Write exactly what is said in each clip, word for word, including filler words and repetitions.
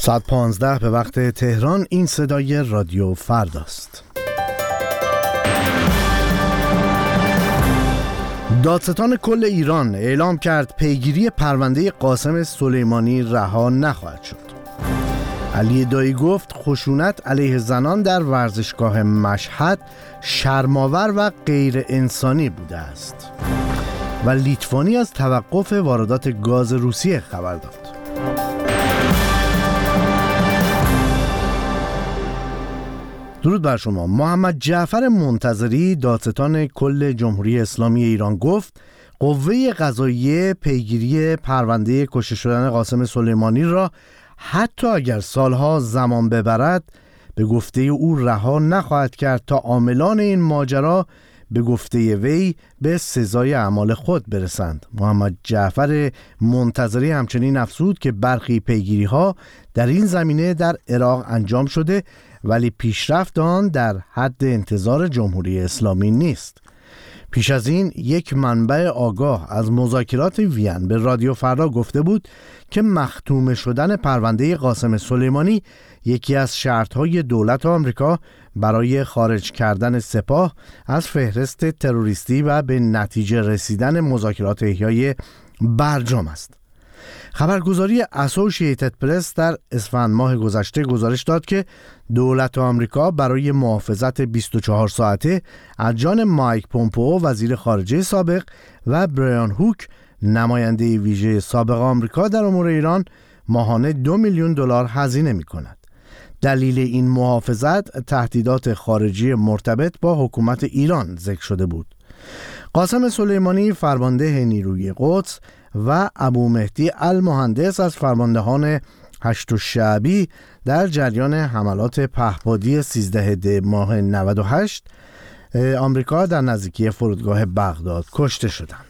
ساعت پانزده به وقت تهران. این صدای رادیو فرداست. دادستان کل ایران اعلام کرد پیگیری پرونده قاسم سلیمانی رها نخواهد شد. علی دایی گفت خشونت علیه زنان در ورزشگاه مشهد شرم‌آور و غیر انسانی بوده است. و لیتوانی از توقف واردات گاز روسیه خبر داد. درود بر شما. محمد جعفر منتظری دادستان کل جمهوری اسلامی ایران گفت قوه قضاییه پیگیری پرونده کشته شدن قاسم سلیمانی را حتی اگر سالها زمان ببرد به گفته او رها نخواهد کرد تا عاملان این ماجرا به گفته وی به سزای اعمال خود برسند. محمد جعفر منتظری همچنین افزود که برخی پیگیری ها در این زمینه در عراق انجام شده ولی پیشرفت آن در حد انتظار جمهوری اسلامی نیست. پیش از این یک منبع آگاه از مذاکرات وین به رادیو فردا گفته بود که مختوم شدن پرونده قاسم سلیمانی یکی از شرطهای دولت آمریکا برای خارج کردن سپاه از فهرست تروریستی و به نتیجه رسیدن مذاکرات احیای برجام است. خبرگزاری اسوسییتد پرس در اسفند ماه گذشته گزارش داد که دولت آمریکا برای محافظت بیست و چهار ساعته از جان مایک پومپئو وزیر خارجه سابق و برایان هوک نماینده ویژه سابق آمریکا در امور ایران ماهانه دو میلیون دلار هزینه می‌کند. دلیل این محافظت تهدیدات خارجی مرتبط با حکومت ایران ذکر شده بود. قاسم سلیمانی فرمانده نیروی قدس و ابو مهدی المهندس از فرماندهان هشت شعبی در جریان حملات پهپادی سیزده دی ماه نود و هشت آمریکا در نزدیکی فرودگاه بغداد کشته شدند.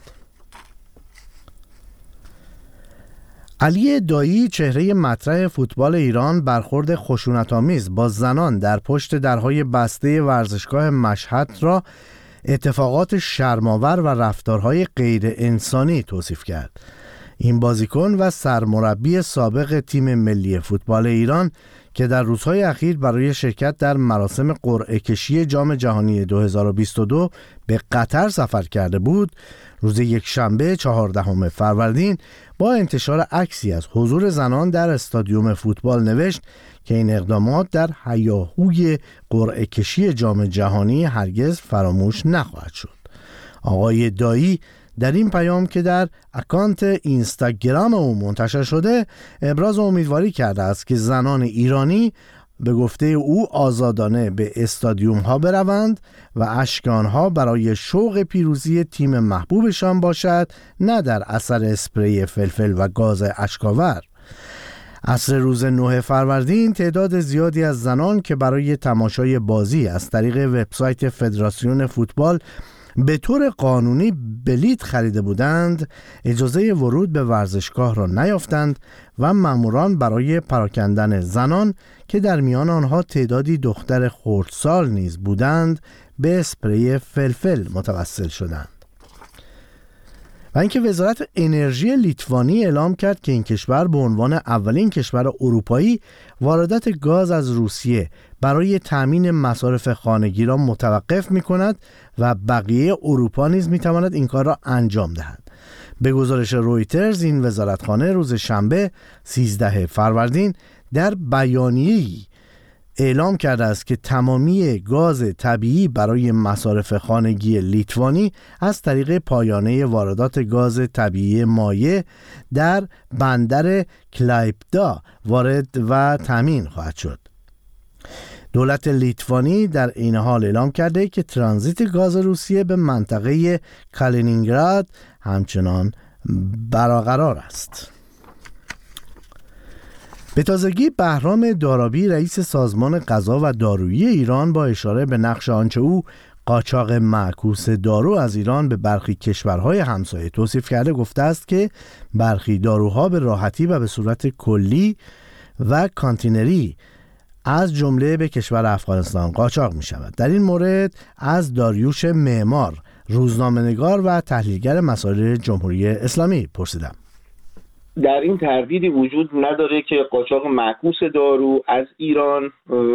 علی دایی چهره مطرح فوتبال ایران برخورد خشونت‌آمیز با زنان در پشت درهای بسته ورزشگاه مشهد را اتفاقات شرم‌آور و رفتارهای غیر انسانی توصیف کرد. این بازیکن و سرمربی سابق تیم ملی فوتبال ایران که در روزهای اخیر برای شرکت در مراسم قرعه کشی جام جهانی دو هزار و بیست و دو به قطر سفر کرده بود، روز یکشنبه چهاردهم فروردین با انتشار عکسی از حضور زنان در استادیوم فوتبال نوشت که این اقدامات در هیاهوی قرعه کشی جام جهانی هرگز فراموش نخواهد شد. آقای دایی در این پیام که در اکانت اینستاگرام او منتشر شده ابراز امیدواری کرده است که زنان ایرانی به گفته او آزادانه به استادیوم ها بروند و اشک آنها برای شوق پیروزی تیم محبوبشان باشد، نه در اثر اسپری فلفل و گاز اشک‌آور. عصر روز نه فروردین تعداد زیادی از زنان که برای تماشای بازی از طریق وبسایت فدراسیون فوتبال به طور قانونی بلیت خریده بودند اجازه ورود به ورزشگاه را نیافتند و ماموران برای پراکندن زنان که در میان آنها تعدادی دختر خردسال نیز بودند به اسپری فلفل متوسل شدند. و اینکه وزارت انرژی لیتوانی اعلام کرد که این کشور به عنوان اولین کشور اروپایی واردات گاز از روسیه برای تامین مصارف خانگی را متوقف می‌کند و بقیه اروپا نیز می‌تواند این کار را انجام دهد. به گزارش رویترز این وزارتخانه روز شنبه سیزده فروردین در بیانیه‌ای اعلام کرده است که تمامی گاز طبیعی برای مصارف خانگی لیتوانی از طریق پایانه واردات گاز طبیعی مایع در بندر کلایپدا وارد و تامین خواهد شد. دولت لیتوانی در این حال اعلام کرده که ترانزیت گاز روسیه به منطقه کالینینگراد همچنان برقرار است. به تازگی بهرام دارابی رئیس سازمان غذا و دارویی ایران با اشاره به نقش آنچه او قاچاق معکوس دارو از ایران به برخی کشورهای همسایه توصیف کرده گفته است که برخی داروها به راحتی و به صورت کلی و کانتینری از جمله به کشور افغانستان قاچاق می شود. در این مورد از داریوش معمار، روزنامه‌نگار و تحلیلگر مسائل جمهوری اسلامی پرسیدم. در این تردیدی وجود نداره که قاچاق معکوس دارو از ایران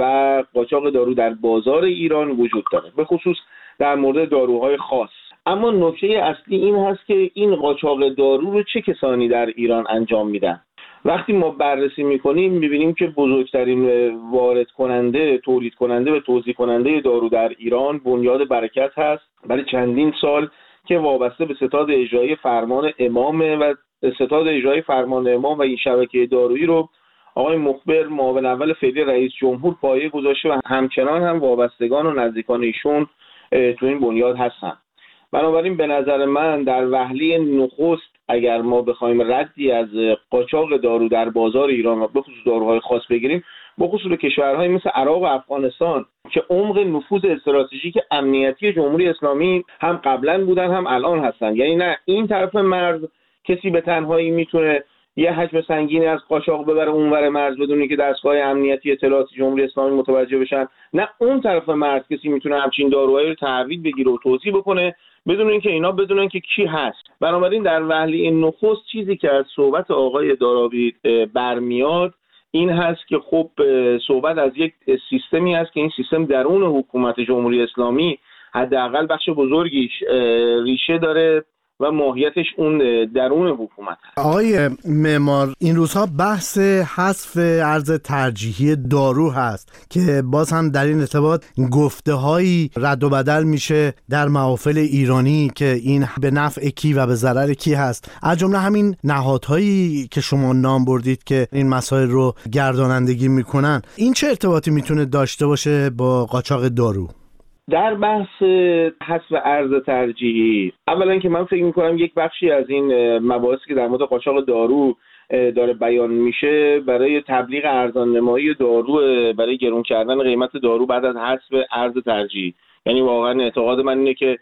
و قاچاق دارو در بازار ایران وجود داره، به خصوص در مورد داروهای خاص. اما نکته اصلی این هست که این قاچاق دارو رو چه کسانی در ایران انجام میدن. وقتی ما بررسی میکنیم میبینیم که بزرگترین وارد کننده، تولید کننده و توزیع کننده دارو در ایران بنیاد برکت هست. برای چندین سال که وابسته به ستاد اجرایی فرمان امامه و ستاد اجرایی فرمان امام و این شبکه دارویی رو آقای مخبر معاون اول فعلی رئیس جمهور پایه گذاشته و همچنان هم وابستگان و نزدیکان ایشون تو این بنیاد هستن. بنابراین به نظر من در وهله نخست اگر ما بخوایم ردی از قاچاق دارو در بازار ایران و به خصوص داروهای خاص بگیریم، به خصوص کشورهای مثل عراق و افغانستان که عمق نفوذ استراتژیک امنیتی جمهوری اسلامی هم قبلا بودن هم الان هستن، یعنی نه این طرف مرز کسی به تنهایی میتونه یه حجم سنگینی از قاچاق ببره اونور مرز بدونی که دستگاه امنیتی اطلاعاتی جمهوری اسلامی متوجه بشن، نه اون طرف مرز کسی میتونه همچین داروهایی رو تحویل بگیره و توزیع بکنه بدون اینکه اینا بدونن که کی هست. بنابراین در وهله نخست چیزی که از صحبت آقای دارابی برمیاد این هست که خب صحبت از یک سیستمی هست که این سیستم درون حکومت جمهوری اسلامی حداقل بخش بزرگیش ریشه داره و ماهیتش اون درون حکومت هست. آقای معمار، این روزها بحث حذف ارز ترجیحی دارو هست که باز هم در این ارتباط گفته‌هایی رد و بدل میشه در محافل ایرانی که این به نفع کی و به ضرر کی هست، از جمله همین نهادهایی که شما نام بردید که این مسائل رو گردانندگی میکنن. این چه ارتباطی میتونه داشته باشه با قاچاق دارو؟ در بحث حذف ارز ترجیحی، اولا که من فکر میکنم یک بخشی از این مباحثی که در مورد قاچاق دارو داره بیان میشه برای تبلیغ ارزان نمایی دارو، برای گران کردن قیمت دارو بعد از حذف ارز ترجیحی. یعنی واقعا اعتقاد من اینه که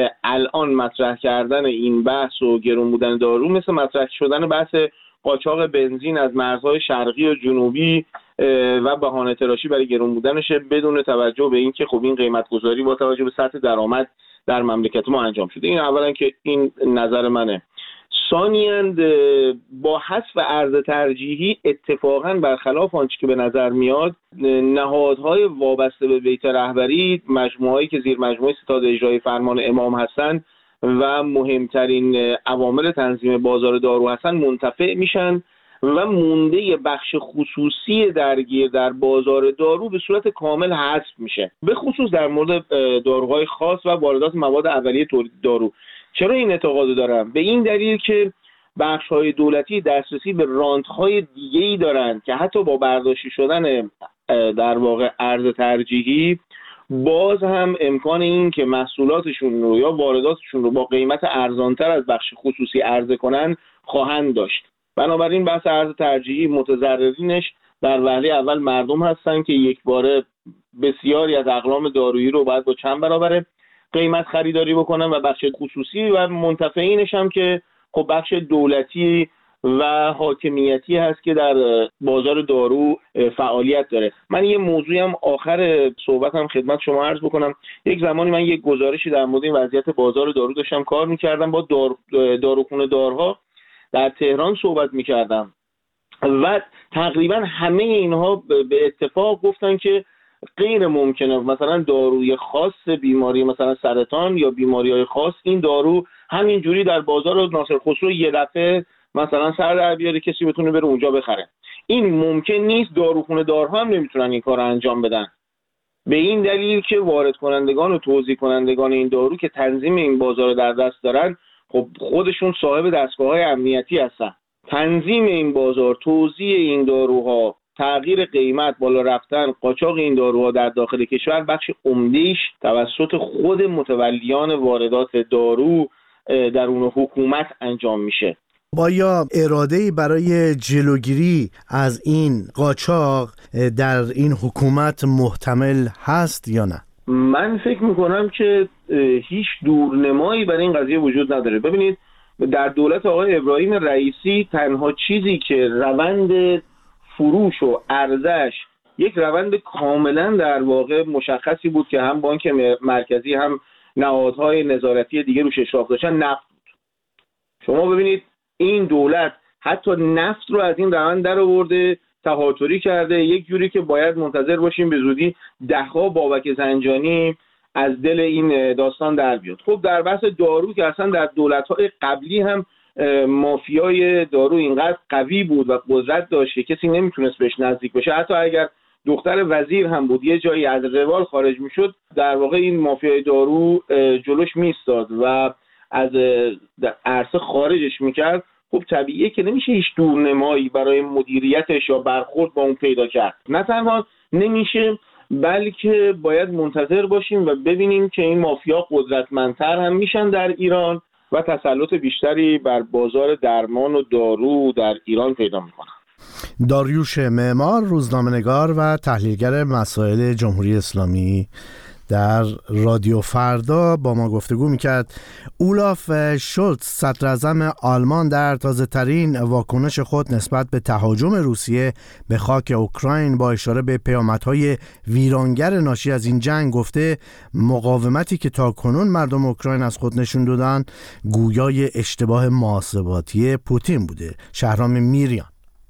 الان مطرح کردن این بحث و گران بودن دارو مثل مطرح شدن بحث قاچاق بنزین از مرزهای شرقی و جنوبی و بهانه تراشی برای گران بودنش بدون توجه به اینکه خب این قیمت گذاری با توجه به سطح درآمد در مملکت ما انجام شده. این اولا که این نظر منه. ثانیاً با حذف ارز ترجیحی اتفاقاً برخلاف آنچه که به نظر میاد نهادهای وابسته به بیت رهبری، مجموعه‌ای که زیر مجموعه ستاد اجرایی فرمان امام هستند و مهمترین عوامل تنظیم بازار دارو هستن منتفع میشن و مونده بخش خصوصی درگیر در بازار دارو به صورت کامل حذف میشه، به خصوص در مورد داروهای خاص و واردات مواد اولیه تولید دارو. چرا این اعتقاد دارم؟ به این دلیل که بخش‌های دولتی دسترسی به رانت‌های دیگه‌ای دارند که حتی با برداشت شدن در واقع ارز ترجیحی باز هم امکان این که محصولاتشون رو یا وارداتشون رو با قیمت ارزانتر از بخش خصوصی عرضه کنن خواهند داشت. بنابراین بحث ارز ترجیحی متضررینش در وهله اول مردم هستن که یک باره بسیاری از اقلام دارویی رو باید با چند برابر قیمت خریداری بکنن و بخش خصوصی و منتفعینش هم که خب بخش دولتی و حاکمیتی هست که در بازار دارو فعالیت داره. من یه موضوعی هم آخر صحبتم خدمت شما عرض بکنم. یک زمانی من یک گزارشی در مورد این وضعیت بازار دارو داشتم کار میکردم، با دار داروخونه دارها در تهران صحبت میکردم و تقریبا همه اینها به اتفاق گفتن که غیر ممکنه مثلا داروی خاص بیماری مثلا سرطان یا بیماری‌های خاص این دارو همینجوری در بازار ناصر خسرو یه دفعه مثلا سر در بیاره کسی بتونه بره اونجا بخره. این ممکن نیست. داروخونه دارها هم نمیتونن این کار انجام بدن، به این دلیل که وارد کنندگان و توزیع کنندگان این دارو که تنظیم این بازار رو در دست دارن خب خودشون صاحب دستگاه‌های امنیتی هستن. تنظیم این بازار، توزیع این داروها، تغییر قیمت، بالا رفتن، قاچاق این داروها در داخل کشور بخش عمده‌ایش توسط خود متولیان واردات دارو درون حکومت انجام میشه. با یا اراده‌ای برای جلوگیری از این قاچاق در این حکومت محتمل هست یا نه؟ من فکر میکنم که هیچ دورنمایی برای این قضیه وجود نداره. ببینید در دولت آقای ابراهیم رئیسی تنها چیزی که روند فروش و عرضش یک روند کاملا در واقع مشخصی بود که هم بانک مرکزی هم نهادهای نظارتی دیگه روش اشراف داشتن، نفت بود. شما ببینید این دولت حتی نفت رو از این روند در آورده، تهاتری کرده، یک جوری که باید منتظر باشیم به زودی ده‌ها بابک زنجانی از دل این داستان در بیاد. خب در بحث دارو که اصلا در دولت‌های قبلی هم مافیای دارو اینقدر قوی بود و قدرت داشت که کسی نمیتونست بهش نزدیک بشه. حتی اگر دختر وزیر هم بود یه جایی از روال خارج میشد، در واقع این مافیای دارو جلوش میستاد و از عرصه خارجش میکرد. خب طبیعیه که نمیشه هیچ دورنمایی برای مدیریتش یا برخورد با اون پیدا کرد. نه تنها نمیشه، بلکه باید منتظر باشیم و ببینیم که این مافیا قدرتمندتر هم میشن در ایران و تسلط بیشتری بر بازار درمان و دارو در ایران پیدا میکنن. داریوش معمار، روزنامه‌نگار و تحلیلگر مسائل جمهوری اسلامی، در رادیو فردا با ما گفتگو میکرد. اولاف شولتز، صدر اعظم آلمان، در تازه ترین واکنش خود نسبت به تهاجم روسیه به خاک اوکراین با اشاره به پیامدهای ویرانگر ناشی از این جنگ گفته مقاومتی که تا کنون مردم اوکراین از خود نشون دادن گویای اشتباه محاسباتی پوتین بوده. شهرام میریان.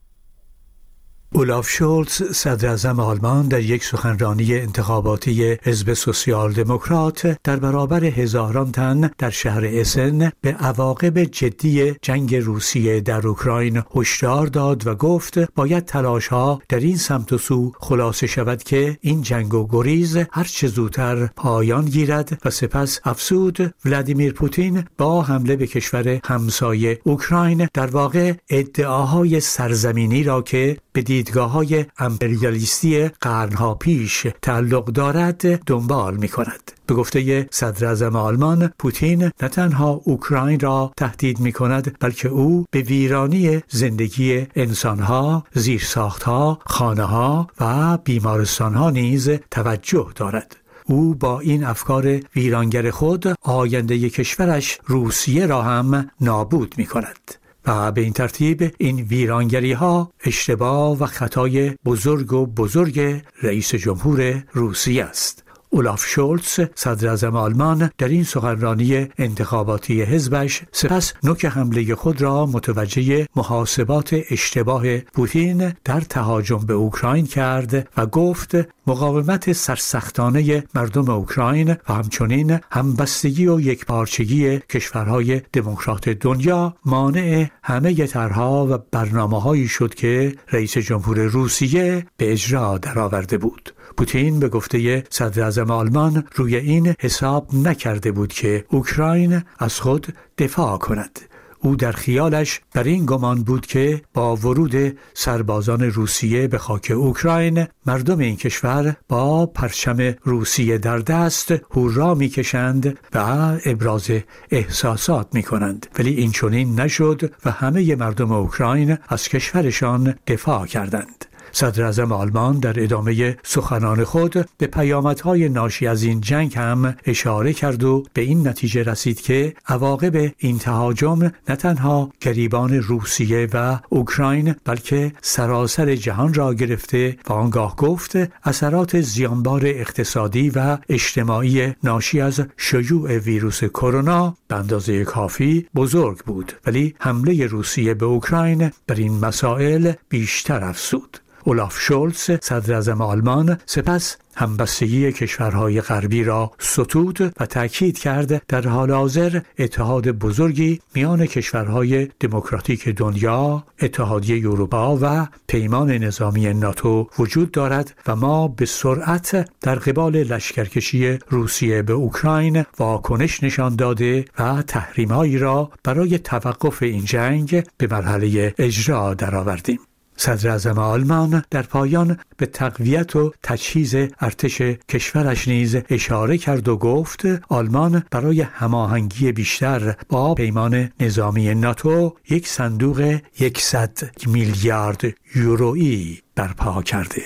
اولاف شولتز، صدر اعظم آلمان، در یک سخنرانی انتخاباتی حزب سوسیال دموکرات در برابر هزاران تن در شهر اسن به عواقب جدی جنگ روسیه در اوکراین هشدار داد و گفت باید تلاش‌ها در این سمت و سو خلاصه شود که این جنگ و گریز هر چه زودتر پایان گیرد و سپس افزود ولادیمیر پوتین با حمله به کشور همسایه اوکراین در واقع ادعاهای سرزمینی را که به دیدگاه‌های امپریالیستی قرنها پیش تعلق دارد دنبال می‌کند. به گفته صدر اعظم آلمان، پوتین نه تنها اوکراین را تهدید می‌کند بلکه او به ویرانی زندگی انسان‌ها، زیرساخت‌ها، خانه‌ها و بیمارستان‌ها نیز توجه دارد. او با این افکار ویرانگر خود آینده کشورش روسیه را هم نابود می‌کند. و به این ترتیب این ویرانگری ها اشتباه و خطای بزرگ و بزرگ رئیس جمهور روسیه است. اولاف شولتز، صدر اعظم آلمان، در این سخنرانی انتخاباتی حزبش سپس نوک حمله خود را متوجه محاسبات اشتباه پوتین در تهاجم به اوکراین کرد و گفت مقاومت سرسختانه مردم اوکراین و همچنین همبستگی و یکپارچگی کشورهای دموکرات دنیا مانع همه طرح‌ها و برنامه‌هایی شد که رئیس جمهور روسیه به اجرا درآورده بود. پوتین به گفته صدر اعظم آلمان روی این حساب نکرده بود که اوکراین از خود دفاع کند. او در خیالش بر این گمان بود که با ورود سربازان روسیه به خاک اوکراین مردم این کشور با پرچم روسیه در دست هورا می‌کشند و ابراز احساسات می‌کنند، ولی این چنین نشد و همه مردم اوکراین از کشورشان دفاع کردند. صدر اعظم آلمان در ادامه سخنان خود به پیامدهای ناشی از این جنگ هم اشاره کرد و به این نتیجه رسید که عواقب این تهاجم نه تنها گریبان روسیه و اوکراین بلکه سراسر جهان را گرفته و آنگاه گفت اثرات زیانبار اقتصادی و اجتماعی ناشی از شیوع ویروس کرونا به اندازه کافی بزرگ بود، ولی حمله روسیه به اوکراین بر این مسائل بیشتر افزود. اولاف شولتز، صدر اعظم آلمان، سپس همبستگی کشورهای غربی را ستود و تأکید کرد در حال حاضر اتحاد بزرگی میان کشورهای دموکراتیک دنیا، اتحادیه اروپا و پیمان نظامی ناتو وجود دارد و ما به سرعت در قبال لشکرکشی روسیه به اوکراین واکنش نشان داده و تحریم‌هایی را برای توقف این جنگ به مرحله اجرا درآوردیم. صدر اعظم آلمان در پایان به تقویت و تجهیز ارتش کشورش نیز اشاره کرد و گفت آلمان برای هماهنگی بیشتر با پیمان نظامی ناتو یک صندوق صد میلیارد یورویی برپا کرده.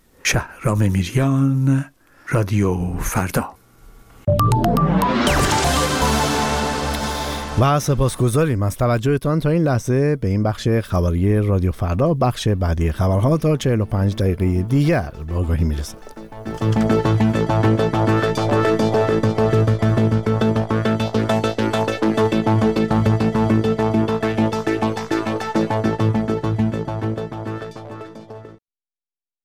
شهرام میریان، رادیو فردا. و سپاسگزاریم از توجهتان تا این لحظه به این بخش خبری رادیو فردا. بخش بعدی خبرها تا چهل و پنج دقیقه دیگر به آگاهی میرسد.